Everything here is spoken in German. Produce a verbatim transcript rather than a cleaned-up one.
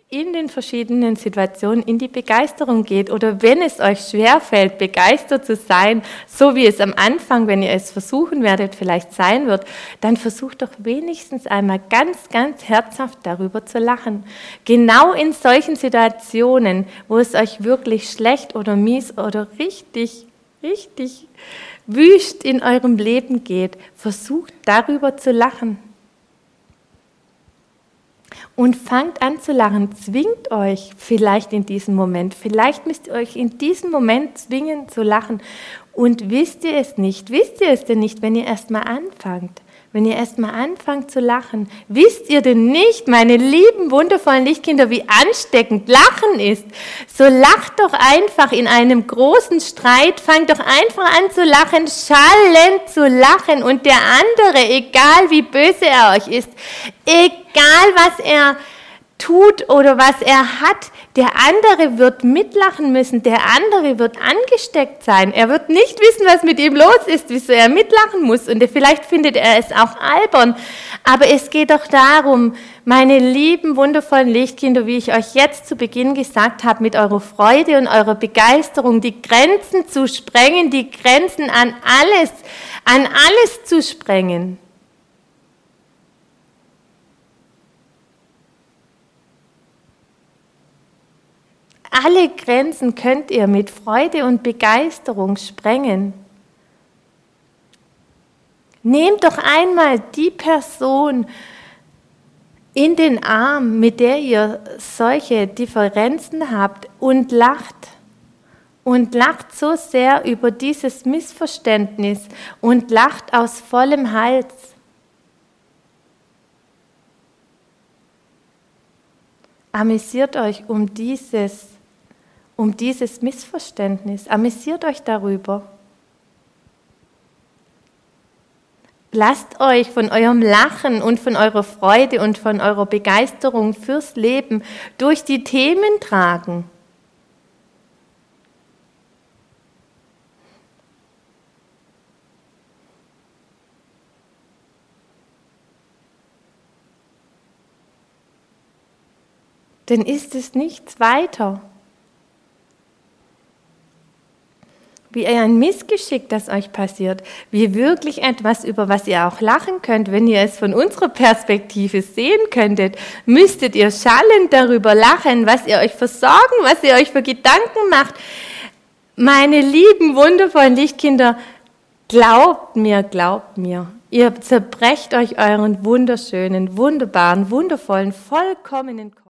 in den verschiedenen Situationen in die Begeisterung geht. Oder wenn es euch schwerfällt, begeistert zu sein, so wie es am Anfang, wenn ihr es versuchen werdet, vielleicht sein wird, dann versucht doch wenigstens einmal ganz, ganz herzhaft darüber zu lachen. Genau in solchen Situationen, wo es euch wirklich schlecht oder mies oder richtig, richtig wüst in eurem Leben geht, versucht darüber zu lachen. Und fangt an zu lachen, zwingt euch vielleicht in diesem Moment, vielleicht müsst ihr euch in diesem Moment zwingen zu lachen. Und wisst ihr es nicht, wisst ihr es denn nicht, wenn ihr erst mal anfangt, wenn ihr erst mal anfangt zu lachen, wisst ihr denn nicht, meine lieben, wundervollen Lichtkinder, wie ansteckend Lachen ist? So lacht doch einfach in einem großen Streit, fangt doch einfach an zu lachen, schallend zu lachen und der andere, egal wie böse er euch ist, egal was er tut oder was er hat, der andere wird mitlachen müssen, der andere wird angesteckt sein. Er wird nicht wissen, was mit ihm los ist, wieso er mitlachen muss und vielleicht findet er es auch albern. Aber es geht doch darum, meine lieben, wundervollen Lichtkinder, wie ich euch jetzt zu Beginn gesagt habe, mit eurer Freude und eurer Begeisterung die Grenzen zu sprengen, die Grenzen an alles, an alles zu sprengen. Alle Grenzen könnt ihr mit Freude und Begeisterung sprengen. Nehmt doch einmal die Person in den Arm, mit der ihr solche Differenzen habt und lacht. Und lacht so sehr über dieses Missverständnis und lacht aus vollem Hals. Amüsiert euch um dieses um dieses Missverständnis. Amüsiert euch darüber. Lasst euch von eurem Lachen und von eurer Freude und von eurer Begeisterung fürs Leben durch die Themen tragen. Denn ist es nichts weiter wie ein Missgeschick, das euch passiert, wie wirklich etwas, über was ihr auch lachen könnt, wenn ihr es von unserer Perspektive sehen könntet, müsstet ihr schallend darüber lachen, was ihr euch für Sorgen, was ihr euch für Gedanken macht. Meine lieben, wundervollen Lichtkinder, glaubt mir, glaubt mir, ihr zerbrecht euch euren wunderschönen, wunderbaren, wundervollen, vollkommenen Kopf.